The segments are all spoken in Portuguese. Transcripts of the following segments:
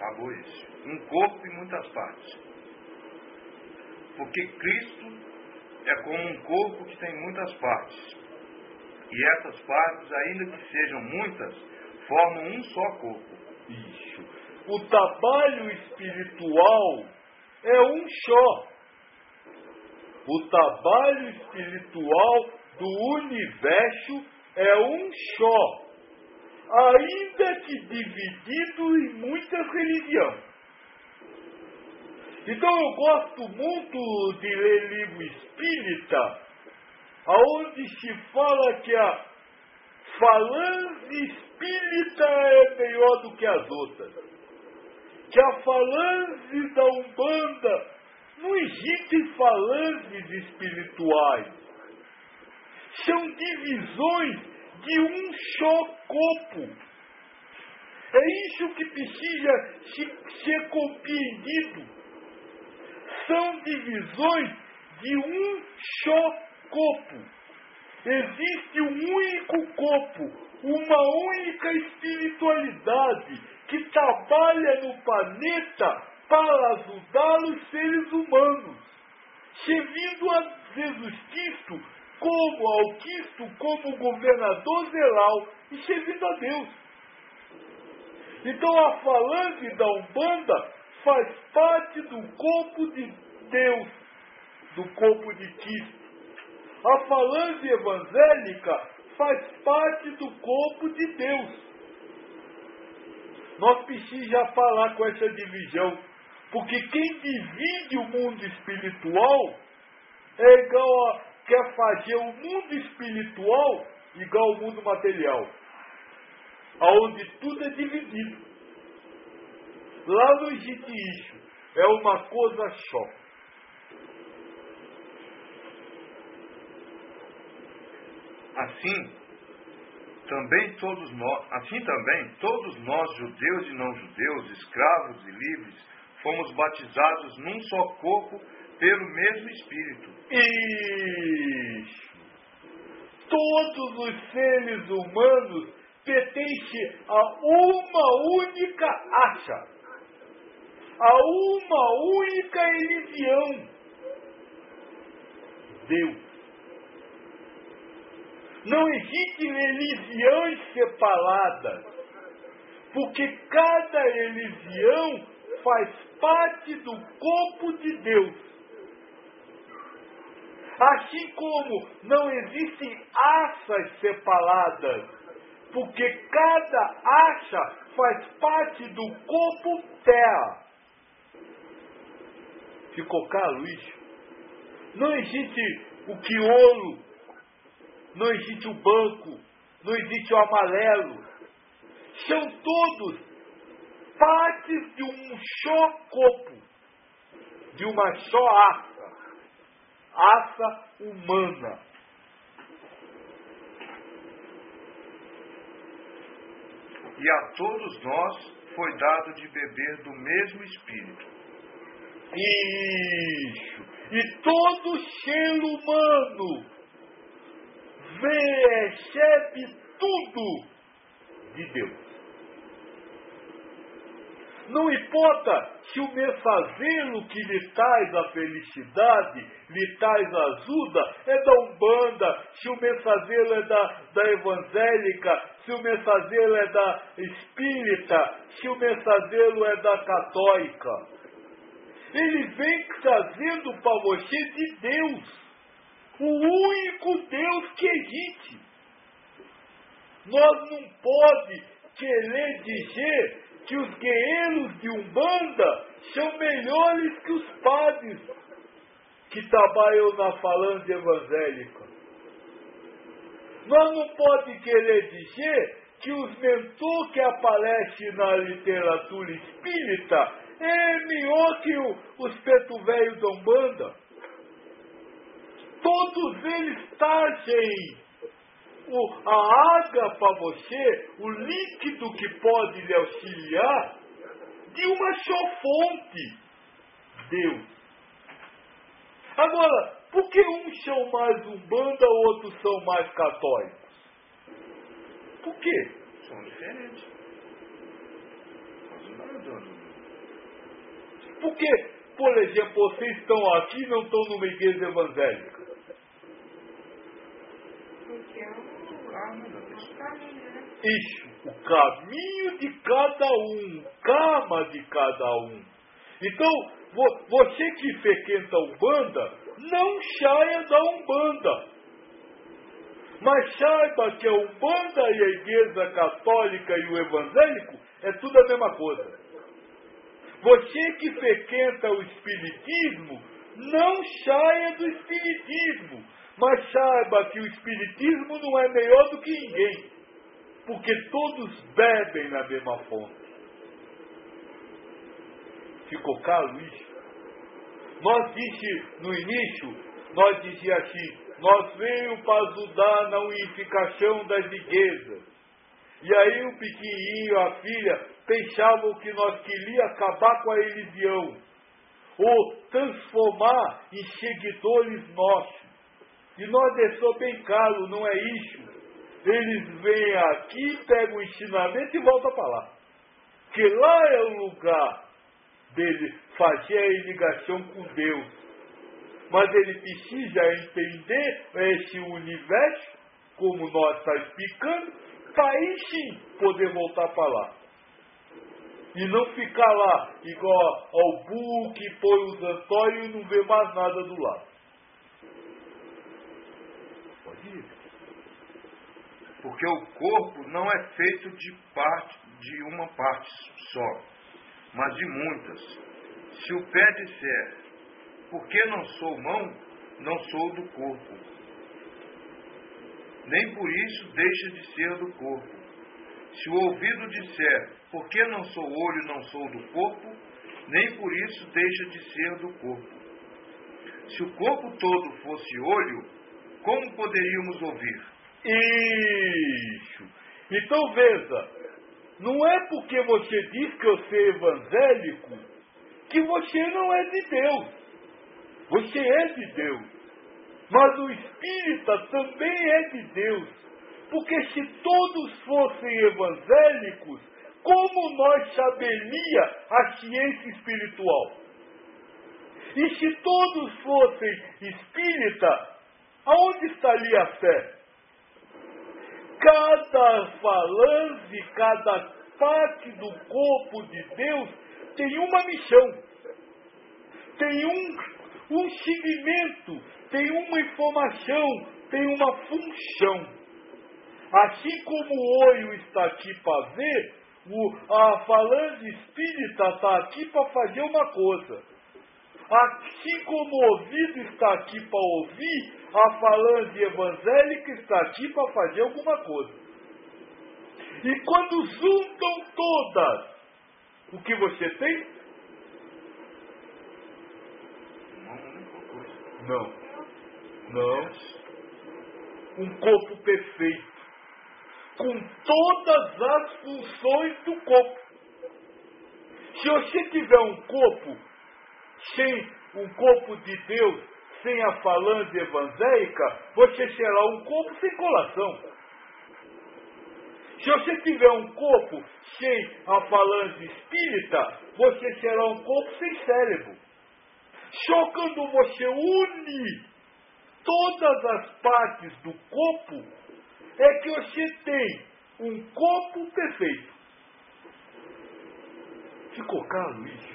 Acabou isso. Um corpo e muitas partes. Porque Cristo é como um corpo que tem muitas partes. E essas partes, ainda que sejam muitas, formam um só corpo. Isso. O trabalho espiritual é um só. O trabalho espiritual do universo é um só, ainda que dividido em muitas religiões. Então eu gosto muito de ler livro espírita, onde se fala que a falange espírita é melhor do que as outras, que a falange da Umbanda, não existem falanges espirituais, são divisões de um só corpo. É isso que precisa ser compreendido. São divisões de um só corpo. Existe um único corpo, uma única espiritualidade que trabalha no planeta para ajudar os seres humanos, servindo a Jesus Cristo como Alquisto, como governador geral e servindo a Deus. Então a falange da Umbanda faz parte do corpo de Deus, do corpo de Cristo. A falange evangélica faz parte do corpo de Deus. Nós precisamos falar com essa divisão, porque quem divide o mundo espiritual é igual a quer fazer o mundo espiritual igual ao mundo material, aonde tudo é dividido. Lá não existe isso, é uma coisa só. Assim também todos nós, judeus e não judeus, escravos e livres, fomos batizados num só corpo pelo mesmo Espírito. Isso. Todos os seres humanos pertencem a uma única acha, a uma única religião, Deus. Não existem religiões separadas, porque cada religião faz parte do corpo de Deus. Assim como não existem aças separadas, porque cada acha faz parte do corpo terra. Ficou claro isso? Não existe o crioulo, não existe o branco, não existe o amarelo. São todos partes de um só corpo, de uma só raça humana. E a todos nós foi dado de beber do mesmo Espírito. Isso! E todo ser humano recebe tudo de Deus. Não importa se o mensageiro que lhe traz a felicidade, lhe traz a ajuda, é da Umbanda, se o mensageiro é da evangélica, se o mensageiro é da espírita, se o mensageiro é da católica. Ele vem trazendo para você de Deus, o único Deus que existe. Nós não podemos querer dizer que os guerreiros de Umbanda são melhores que os padres que trabalham na falange evangélica. Nós não podemos querer dizer que os mentores que aparecem na literatura espírita é melhor que os preto velhos da Umbanda. Todos eles trazem a água para você, o líquido que pode lhe auxiliar, de uma só fonte, Deus. Agora, por que uns são mais Umbanda, outros são mais católicos? Por quê? São diferentes. Porque, por exemplo, vocês estão aqui e não estão numa igreja evangélica? Porque é um lugar, o caminho, né? Isso, o caminho de cada um, o karma de cada um. Então, você que frequenta a Umbanda, não saia da Umbanda. Mas saiba que a Umbanda e a Igreja Católica e o Evangélico é tudo a mesma coisa. Você que frequenta o Espiritismo, não saia do Espiritismo. Mas saiba que o Espiritismo não é melhor do que ninguém. Porque todos bebem na mesma fonte. Ficou claro isso? Nós disse no início, nós dizia assim, nós veio para ajudar na unificação das igrejas. E aí o pequenininho, a filha, pensavam que nós queríamos acabar com a religião. Ou transformar em seguidores nossos. E nós deixou bem claro, não é isso. Eles vêm aqui, pegam o ensinamento e voltam para lá. Porque lá é o lugar dele fazer a ligação com Deus. Mas ele precisa entender esse universo, como nós estamos explicando, para aí sim poder voltar para lá. E não ficar lá igual ao burro que põe os antórios e não vê mais nada do lado. Pode ir. Porque o corpo não é feito de uma parte só, mas de muitas. Se o pé disser, porque não sou mão, não sou do corpo, nem por isso deixa de ser do corpo. Se o ouvido disser, porque não sou olho, não sou do corpo, nem por isso deixa de ser do corpo. Se o corpo todo fosse olho, como poderíamos ouvir? Isso. Então veja, não é porque você diz que você é evangélico que você não é de Deus. Você é de Deus. Mas o espírita também é de Deus. Porque se todos fossem evangélicos, como nós saberia a ciência espiritual? E se todos fossem espírita, aonde estaria a fé? Cada falange, cada parte do corpo de Deus tem uma missão, tem um segmento, tem uma informação, tem uma função. Assim como o olho está aqui para ver, a falange espírita está aqui para fazer uma coisa. Assim como o ouvido está aqui para ouvir, a falange evangélica está aqui para fazer alguma coisa. E quando juntam todas, o que você tem? Não. Um corpo perfeito. Com todas as funções do corpo. Se você tiver um corpo sem um corpo de Deus, sem a falange evangélica, você será um corpo sem coração. Se você tiver um corpo sem a falange espírita, você será um corpo sem cérebro. Só quando você une todas as partes do corpo, é que você tem um corpo perfeito. Ficou claro isso?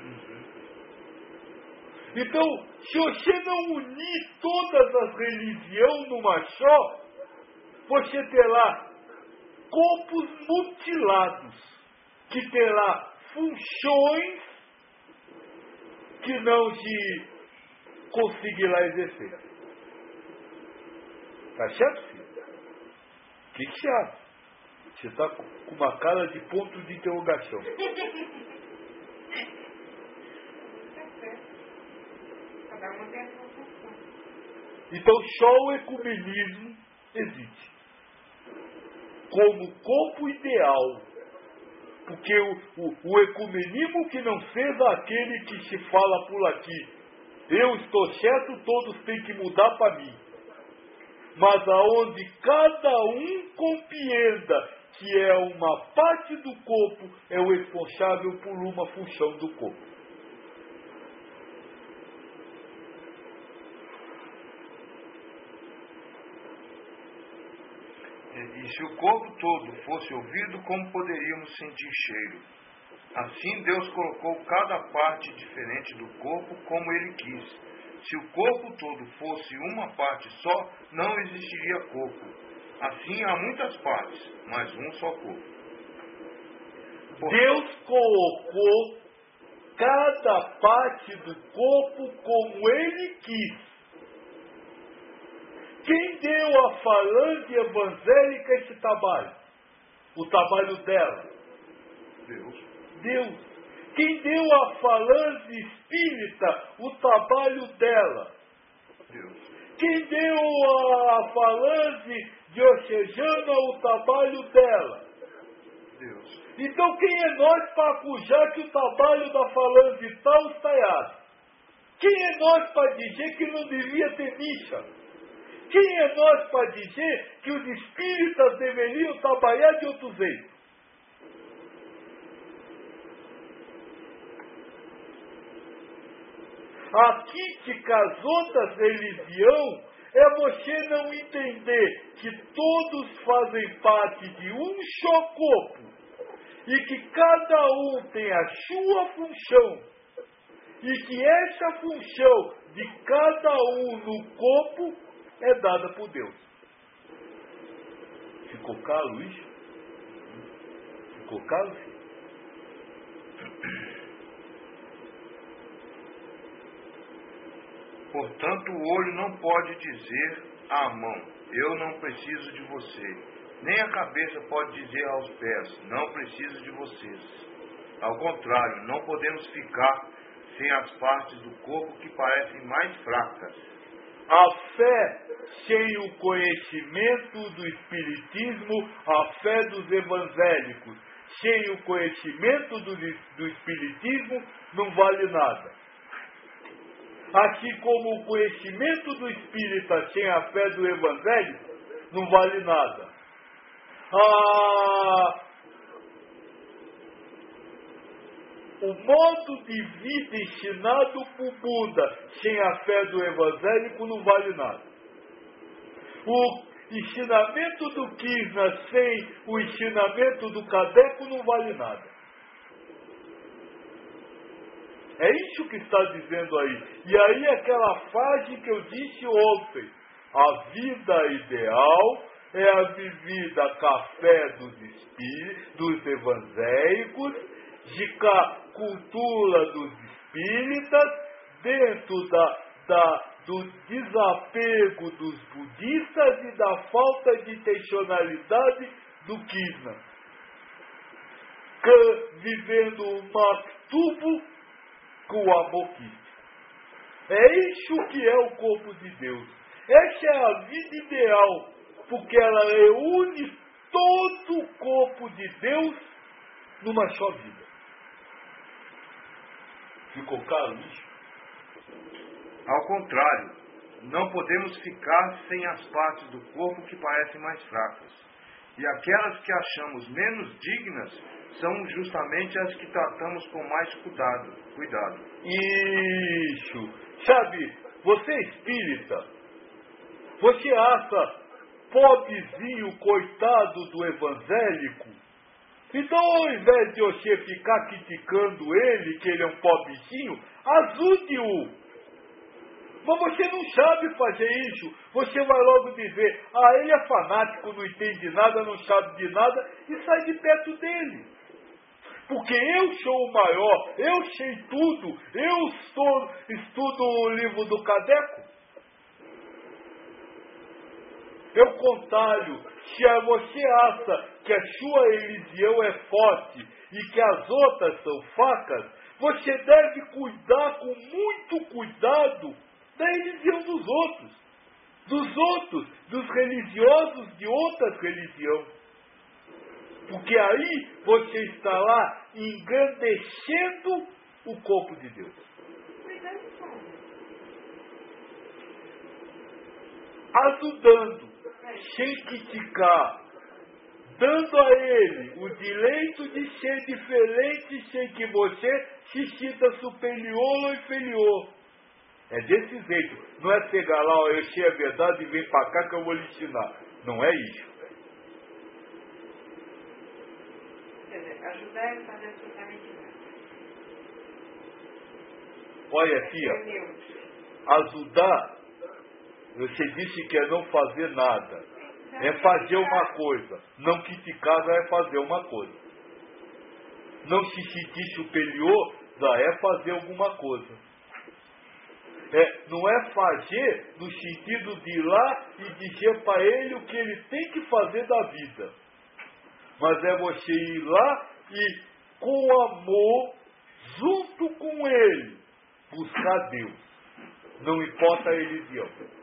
Então, se você não unir todas as religiões numa só, você terá corpos mutilados, que terá funções que não se conseguirá exercer. Tá certo, filho? O que você acha? Você está com uma cara de ponto de interrogação. Então só o ecumenismo existe como corpo ideal. Porque o ecumenismo que não seja aquele que se fala por aqui, eu estou certo, todos têm que mudar para mim. Mas aonde cada um compreenda que é uma parte do corpo, é o responsável por uma função do corpo. E se o corpo todo fosse ouvido, como poderíamos sentir cheiro? Assim Deus colocou cada parte diferente do corpo como Ele quis. Se o corpo todo fosse uma parte só, não existiria corpo. Assim há muitas partes, mas um só corpo. Deus colocou cada parte do corpo como Ele quis. Quem deu à falange evangélica esse trabalho? O trabalho dela? Deus. Quem deu à falange espírita o trabalho dela? Deus. Quem deu à falange diocesana o trabalho dela? Deus. Então quem é nós para acusar que o trabalho da falange tal está errado? Quem é nós para dizer que não devia ter missa? Quem é nós para dizer que os espíritas deveriam trabalhar de outro jeito? A crítica às outras religiões é você não entender que todos fazem parte de um só corpo e que cada um tem a sua função e que essa função de cada um no corpo é dada por Deus. Ficou claro isso? Ficou claro? Portanto, o olho não pode dizer à mão, eu não preciso de você. Nem a cabeça pode dizer aos pés, não preciso de vocês. Ao contrário, não podemos ficar sem as partes do corpo que parecem mais fracas. A fé sem o conhecimento do Espiritismo, a fé dos evangélicos, sem o conhecimento do Espiritismo, não vale nada. Assim como o conhecimento do Espírita sem a fé do Evangelho, não vale nada. O modo de vida ensinado por Buda sem a fé do evangélico não vale nada. O ensinamento do Krishna sem o ensinamento do Kardec não vale nada. É isso que está dizendo aí. E aí aquela frase que eu disse ontem. A vida ideal é a vivida com a fé dos espíritos, dos evangélicos, de cultura dos espíritas, dentro do desapego dos budistas e da falta de intencionalidade do Krishna. Vivendo o Maktubo com o amor crístico. É isso que é o corpo de Deus. Essa é a vida ideal, porque ela reúne todo o corpo de Deus numa só vida. Ficou claro isso? Ao contrário, não podemos ficar sem as partes do corpo que parecem mais fracas. E aquelas que achamos menos dignas são justamente as que tratamos com mais cuidado. Isso. Sabe, você é espírita, você acha pobrezinho, coitado do evangélico? Então, ao invés de você ficar criticando ele, que ele é um pobrezinho, ajude-o. Mas você não sabe fazer isso. Você vai logo dizer, ele é fanático, não entende nada, não sabe de nada, e sai de perto dele. Porque eu sou o maior, eu sei tudo, eu estudo o livro do Cadeco. É o contrário. Se você acha que a sua religião é forte e que as outras são fracas, você deve cuidar com muito cuidado da religião dos religiosos de outras religiões. Porque aí você está lá engrandecendo o corpo de Deus. Ajudando, sem criticar, dando a ele o direito de ser diferente sem que você se sinta superior ou inferior. É desse jeito. Não é chegar lá, eu sei a verdade e vem para cá que eu vou lhe ensinar. Não é isso. ajudar ele a fazer absolutamente nada. Olha, Fia, É neutro. ajudar, você disse que é não fazer nada. É fazer uma coisa. Não criticar é fazer uma coisa. Não se sentir superior já é fazer alguma coisa. Não é fazer no sentido de ir lá e dizer para ele o que ele tem que fazer da vida. Mas é você ir lá e, com amor, junto com ele, buscar Deus. Não importa a religião.